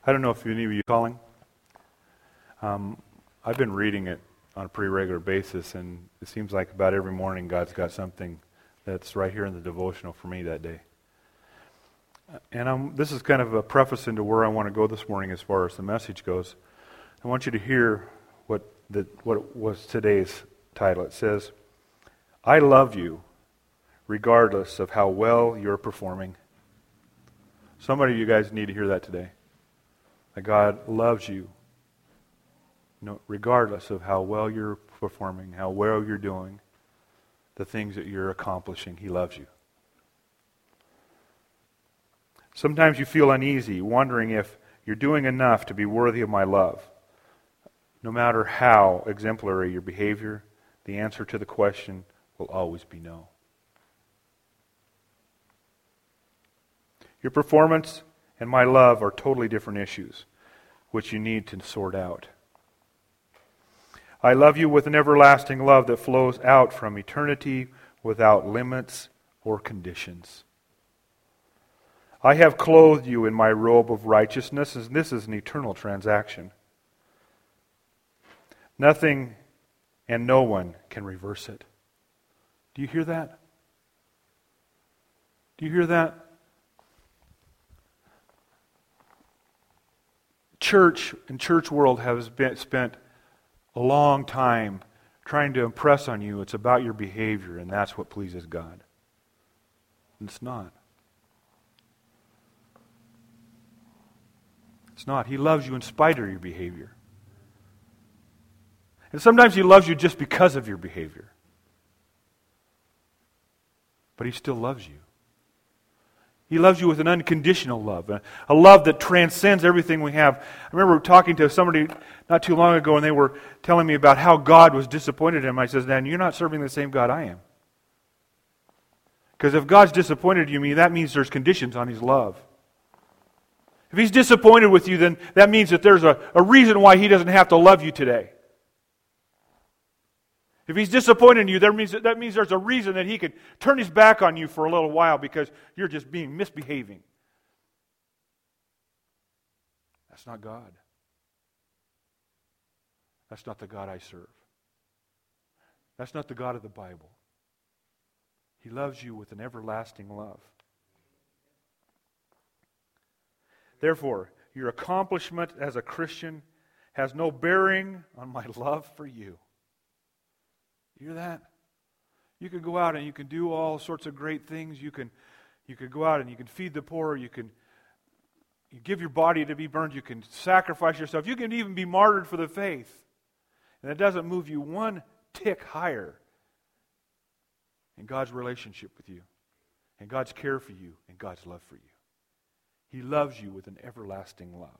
I don't know if any of you are calling. I've been reading it on a pretty regular basis, and it seems like about every morning God's got something that's right here in the devotional for me that day. And this is kind of a preface into where I want to go this morning as far as the message goes. I want you to hear what was today's title. It says, I love you regardless of how well you're performing. Somebody of you guys need to hear that today. That God loves you regardless of how well you're performing, how well you're doing, the things that you're accomplishing. He loves you. Sometimes you feel uneasy, wondering if you're doing enough to be worthy of my love. No matter how exemplary your behavior, the answer to the question will always be no. Your performance and my love are totally different issues, which you need to sort out. I love you with an everlasting love that flows out from eternity without limits or conditions. I have clothed you in my robe of righteousness, and this is an eternal transaction. Nothing and no one can reverse it. Do you hear that? Do you hear that? Church and church world has spent a long time trying to impress on you it's about your behavior, and that's what pleases God. It's not. It's not. He loves you in spite of your behavior. And sometimes He loves you just because of your behavior. But He still loves you. He loves you with an unconditional love, a love that transcends everything we have. I remember talking to somebody not too long ago, and they were telling me about how God was disappointed in him. I said, Dan, you're not serving the same God I am. Because if God's disappointed in you, that means there's conditions on His love. If He's disappointed with you, then that means that there's a reason why He doesn't have to love you today. If He's disappointed in you, that means there's a reason that He could turn His back on you for a little while because you're just misbehaving. That's not God. That's not the God I serve. That's not the God of the Bible. He loves you with an everlasting love. Therefore, your accomplishment as a Christian has no bearing on my love for you. You hear that? You can go out and you can do all sorts of great things. You could go out and you can feed the poor. You give your body to be burned. You can sacrifice yourself. You can even be martyred for the faith. And it doesn't move you one tick higher in God's relationship with you, and God's care for you, and God's love for you. He loves you with an everlasting love.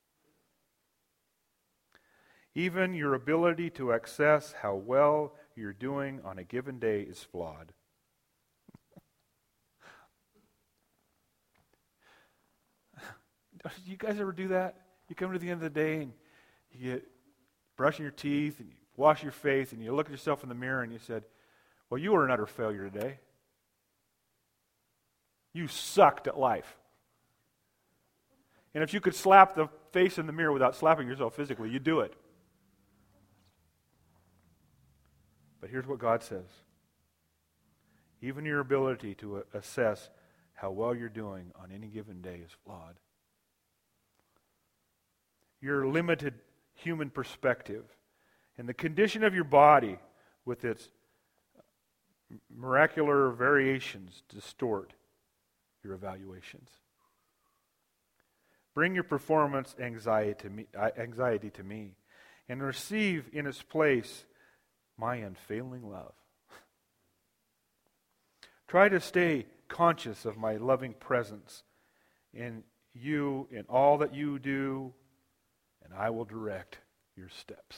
Even your ability to assess how well you're doing on a given day is flawed. Do you guys ever do that? You come to the end of the day and you get brushing your teeth and you wash your face and you look at yourself in the mirror and you said, well, you were an utter failure today. You sucked at life. And if you could slap the face in the mirror without slapping yourself physically, you'd do it. But here's what God says. Even your ability to assess how well you're doing on any given day is flawed. Your limited human perspective and the condition of your body with its miraculous variations distort your evaluations. Bring your performance anxiety to me and receive in its place my unfailing love. Try to stay conscious of my loving presence in you, in all that you do, and I will direct your steps.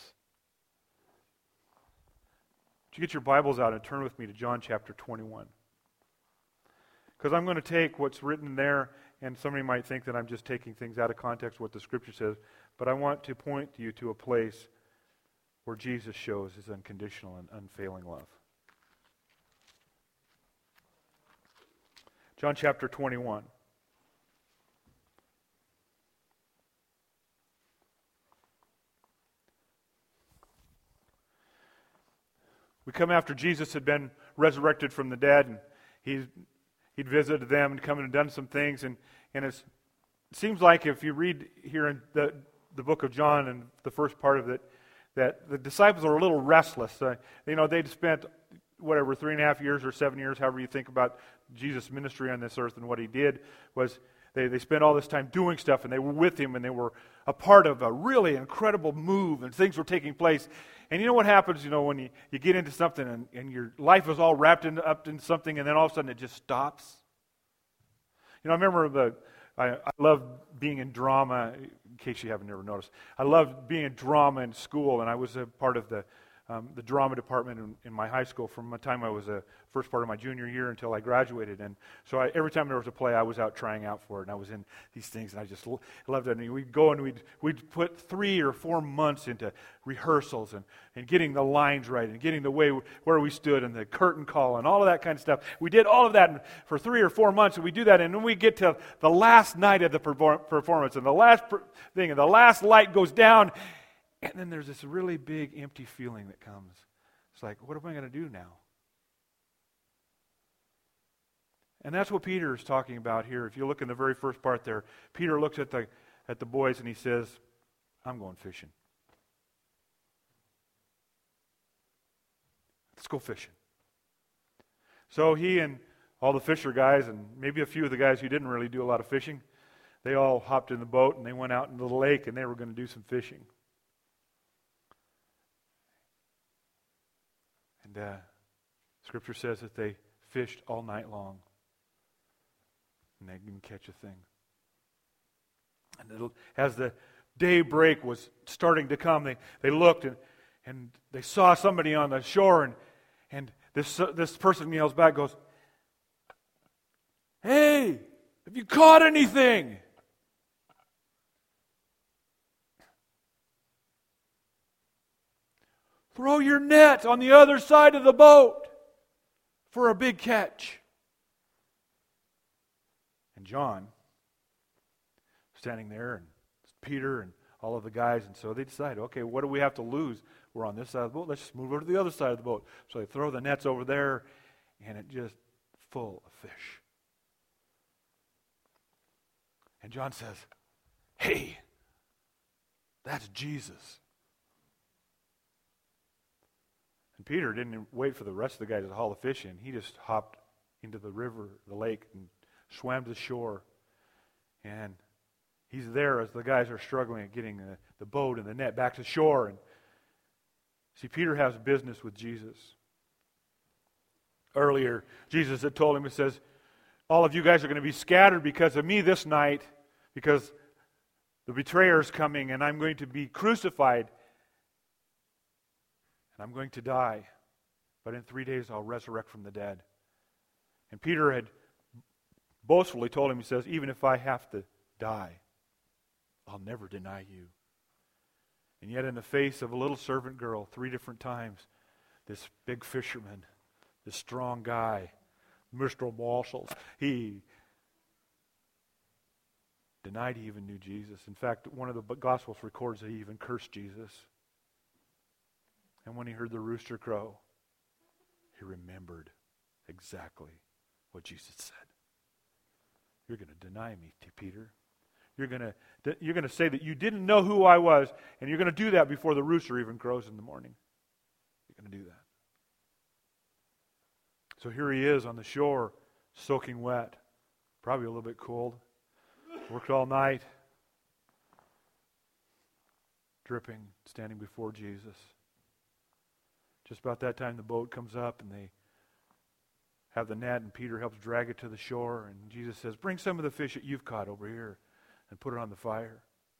Would you get your Bibles out and turn with me to John chapter 21? Because I'm going to take what's written there, and somebody might think that I'm just taking things out of context, what the Scripture says, but I want to point you to a place where Jesus shows His unconditional and unfailing love. John chapter 21. We come after Jesus had been resurrected from the dead, and he'd visited them and come and done some things. And it seems like if you read here in the book of John and the first part of it, that the disciples are a little restless. They'd spent, 3.5 years or 7 years, however you think about Jesus' ministry on this earth, and what he did was they spent all this time doing stuff, and they were with him, and they were a part of a really incredible move, and things were taking place. And you know what happens, when you get into something and your life is all wrapped up in something, and then all of a sudden it just stops? I remember I loved being in drama, in case you haven't never noticed. I loved being in drama in school, and I was a part of the drama department in my high school from the time I was a first part of my junior year until I graduated. And so every time there was a play, I was out trying out for it, and I was in these things, and I just loved it. And we'd go and we'd put 3 or 4 months into rehearsals and getting the lines right and getting the way where we stood and the curtain call and all of that kind of stuff. We did all of that for 3 or 4 months, and we do that, and then we get to the last night of the performance, and the last thing, and the last light goes down, and then there's this really big empty feeling that comes. It's like, what am I going to do now? And that's what Peter is talking about here. If you look in the very first part there, Peter looks at the boys and he says, I'm going fishing. Let's go fishing. So he and all the fisher guys, and maybe a few of the guys who didn't really do a lot of fishing, they all hopped in the boat and they went out into the lake and they were going to do some fishing. And Scripture says that they fished all night long. And they didn't catch a thing. And as the daybreak was starting to come, they looked and they saw somebody on the shore, and this person yells back, goes, "Hey, have you caught anything?" Throw your net on the other side of the boat for a big catch. And John, standing there, and Peter and all of the guys, and so they decide, okay, what do we have to lose? We're on this side of the boat. Let's just move over to the other side of the boat. So they throw the nets over there, and it just full of fish. And John says, "Hey, that's Jesus." And Peter didn't wait for the rest of the guys to haul the fish in. He just hopped into the river, the lake, and swam to the shore. And he's there as the guys are struggling at getting the boat and the net back to shore. And see, Peter has business with Jesus. Earlier, Jesus had told him, he says, all of you guys are going to be scattered because of me this night, because the betrayer is coming and I'm going to be crucified. I'm going to die, but in 3 days I'll resurrect from the dead. And Peter had boastfully told him, he says, even if I have to die, I'll never deny you. And yet in the face of a little servant girl 3 different times, this big fisherman, this strong guy, Mr. Marshall, he denied he even knew Jesus. In fact, one of the Gospels records that he even cursed Jesus. And when he heard the rooster crow, he remembered exactly what Jesus said. You're going to deny me, Peter. You're going to say that you didn't know who I was, and you're going to do that before the rooster even crows in the morning. You're going to do that. So here he is on the shore, soaking wet, probably a little bit cold. Worked all night, dripping, standing before Jesus. Just about that time, the boat comes up, and they have the net, and Peter helps drag it to the shore, and Jesus says, bring some of the fish that you've caught over here and put it on the fire.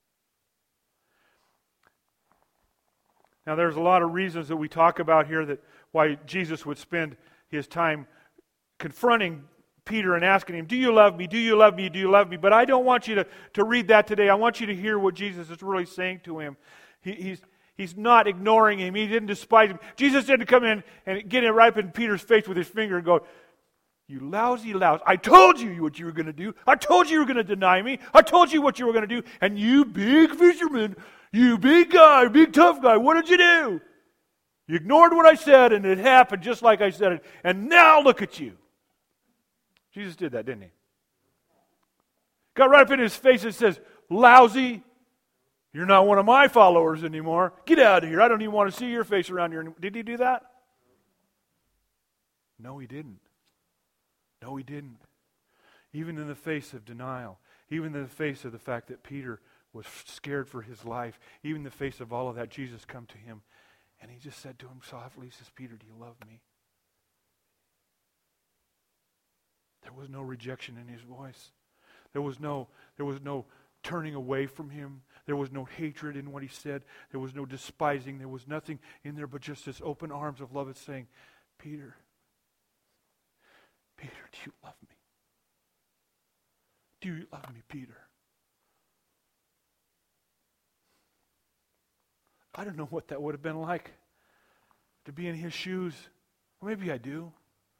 Now, there's a lot of reasons that we talk about here that why Jesus would spend his time confronting Peter and asking him, do you love me? Do you love me? Do you love me? But I don't want you to read that today. I want you to hear what Jesus is really saying to him. He's not ignoring him. He didn't despise him. Jesus didn't come in and get it right up in Peter's face with his finger and go, you lousy louse. I told you what you were going to do. I told you were going to deny me. I told you what you were going to do. And you big fisherman, you big guy, big tough guy, what did you do? You ignored what I said, and it happened just like I said it. And now look at you. Jesus did that, didn't he? Got right up in his face and says, lousy, you're not one of my followers anymore. Get out of here. I don't even want to see your face around here anymore. Did he do that? No, he didn't. No, he didn't. Even in the face of denial, even in the face of the fact that Peter was scared for his life, even in the face of all of that, Jesus come to him, and he just said to him softly, he says, Peter, do you love me? There was no rejection in his voice. There was no turning away from him. There was no hatred in what he said. There was no despising. There was nothing in there but just this open arms of love. It's saying, Peter, do you love me? Do you love me, Peter? I don't know what that would have been like to be in his shoes. Or maybe I do.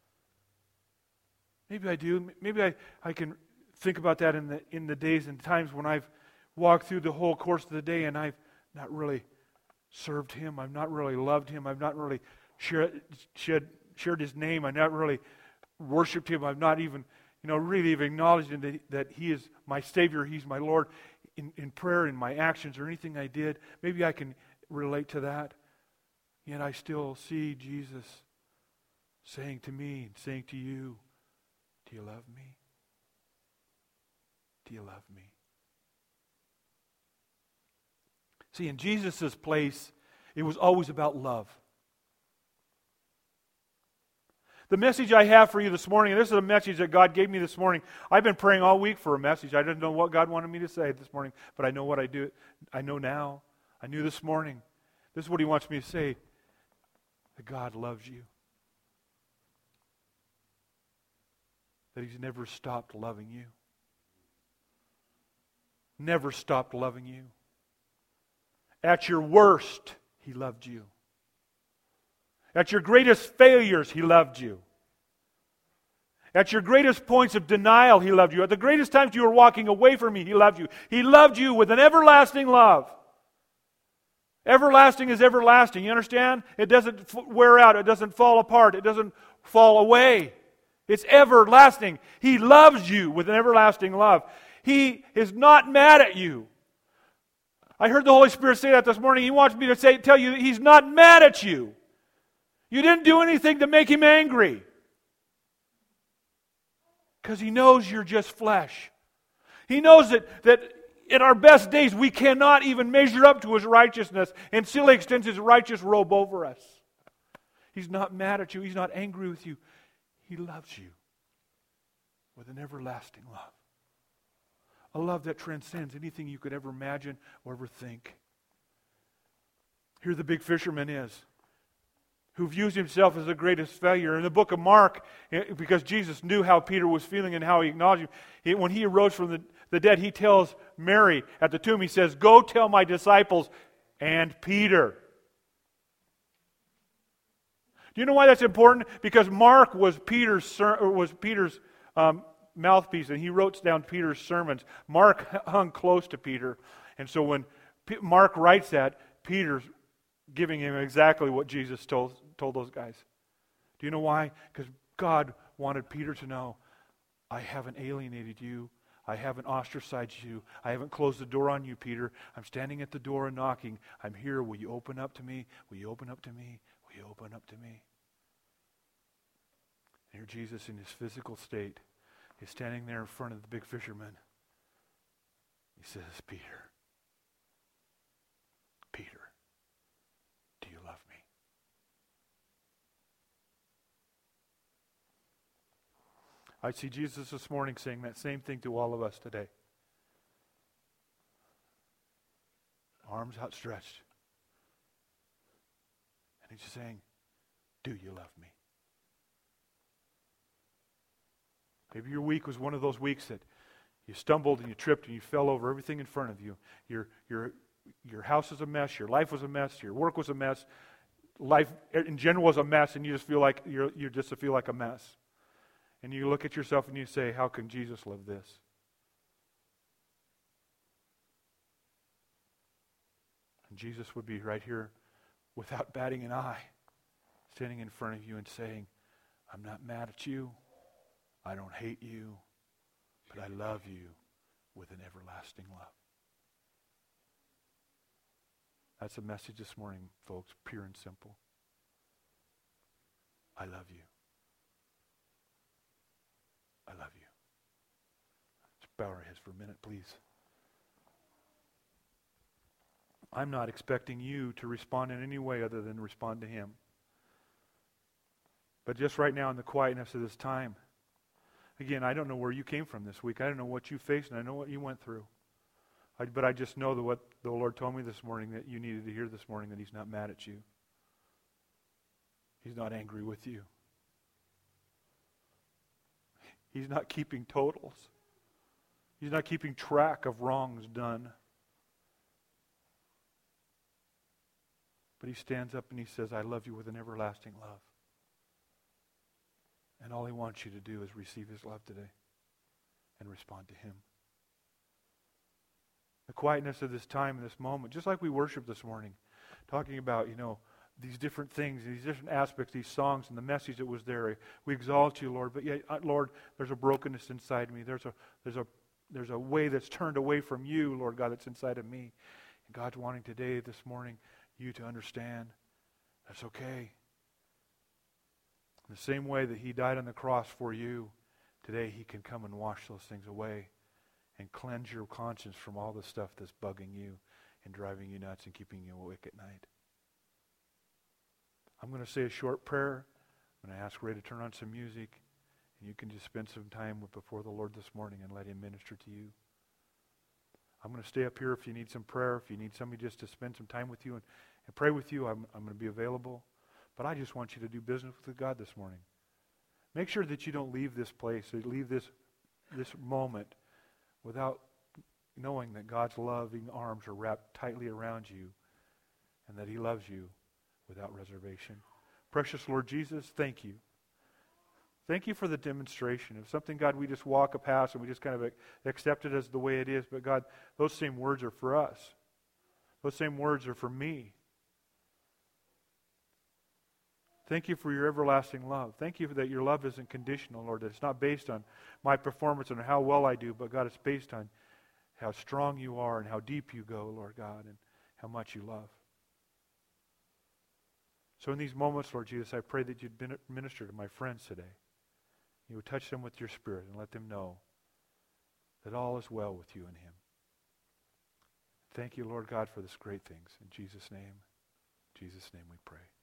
Maybe I do. Maybe I can think about that in the days and times when I've walked through the whole course of the day and I've not really served him. I've not really loved him. I've not really shared his name. I've not really worshipped him. I've not even, really even acknowledged him that he is my Savior. He's my Lord in prayer, in my actions, or anything I did. Maybe I can relate to that. Yet I still see Jesus saying to me and saying to you, do you love me? Do you love me? See, in Jesus' place, it was always about love. The message I have for you this morning, and this is a message that God gave me this morning. I've been praying all week for a message. I didn't know what God wanted me to say this morning, but I know what I do. I know now. I knew this morning. This is what He wants me to say. That God loves you. That He's never stopped loving you. Never stopped loving you. At your worst, He loved you. At your greatest failures, He loved you. At your greatest points of denial, He loved you. At the greatest times you were walking away from me, He loved you. He loved you with an everlasting love. Everlasting is everlasting. You understand? It doesn't wear out. It doesn't fall apart. It doesn't fall away. It's everlasting. He loves you with an everlasting love. He is not mad at you. I heard the Holy Spirit say that this morning. He wants me to tell you that He's not mad at you. You didn't do anything to make Him angry. Because He knows you're just flesh. He knows that in our best days we cannot even measure up to His righteousness, and still He extends His righteous robe over us. He's not mad at you. He's not angry with you. He loves you with an everlasting love. A love that transcends anything you could ever imagine or ever think. Here the big fisherman is, who views himself as the greatest failure. In the book of Mark, because Jesus knew how Peter was feeling and how he acknowledged him, when he arose from the dead, he tells Mary at the tomb, he says, go tell my disciples and Peter. Do you know why that's important? Because Mark was Peter's mouthpiece, and he wrote down Peter's sermons. Mark hung close to Peter, and so when Mark writes that, Peter's giving him exactly what Jesus told those guys. Do you know why? Because God wanted Peter to know, I haven't alienated you. I haven't ostracized you. I haven't closed the door on you, Peter. I'm standing at the door and knocking. I'm here. Will you open up to me? Will you open up to me? Will you open up to me? And here Jesus, in his physical state, is standing there in front of the big fisherman. He says, Peter, do you love me? I see Jesus this morning saying that same thing to all of us today. Arms outstretched. And He's saying, do you love me? Maybe your week was one of those weeks that you stumbled and you tripped and you fell over everything in front of you. Your house is a mess. Your life was a mess. Your work was a mess. Life in general was a mess, and you just feel like you just feel like a mess. And you look at yourself and you say, "How can Jesus live this?" And Jesus would be right here, without batting an eye, standing in front of you and saying, I'm not mad at you. I don't hate you. But I love you with an everlasting love. That's the message this morning, folks, pure and simple. I love you. I love you. Let's bow our heads for a minute, please. I'm not expecting you to respond in any way other than respond to Him. But just right now in the quietness of this time, again, I don't know where you came from this week. I don't know what you faced, and I know what you went through. But I just know that what the Lord told me this morning that you needed to hear this morning, that He's not mad at you. He's not angry with you. He's not keeping totals. He's not keeping track of wrongs done. But He stands up and He says, I love you with an everlasting love. And all He wants you to do is receive His love today and respond to Him. The quietness of this time, this moment, just like we worshiped this morning, talking about, these different things, these different aspects, these songs and the message that was there. We exalt you, Lord. But yet, Lord, there's a brokenness inside me. There's a way that's turned away from you, Lord God, that's inside of me. And God's wanting today, this morning, you to understand that's okay. In the same way that He died on the cross for you, today He can come and wash those things away and cleanse your conscience from all the stuff that's bugging you and driving you nuts and keeping you awake at night. I'm going to say a short prayer. I'm going to ask Ray to turn on some music, and you can just spend some time before the Lord this morning and let Him minister to you. I'm going to stay up here if you need some prayer, if you need somebody just to spend some time with you and pray with you. I'm going to be available. But I just want you to do business with God this morning. Make sure that you don't leave this place, or leave this moment without knowing that God's loving arms are wrapped tightly around you and that He loves you without reservation. Precious Lord Jesus, thank you. Thank you for the demonstration of something, God, we just walk past and we just kind of accept it as the way it is. But God, those same words are for us. Those same words are for me. Thank you for your everlasting love. Thank you that your love isn't conditional, Lord, that it's not based on my performance and how well I do, but God, it's based on how strong you are and how deep you go, Lord God, and how much you love. So in these moments, Lord Jesus, I pray that you'd minister to my friends today. You would touch them with your Spirit and let them know that all is well with you and Him. Thank you, Lord God, for this great things. In Jesus' name we pray.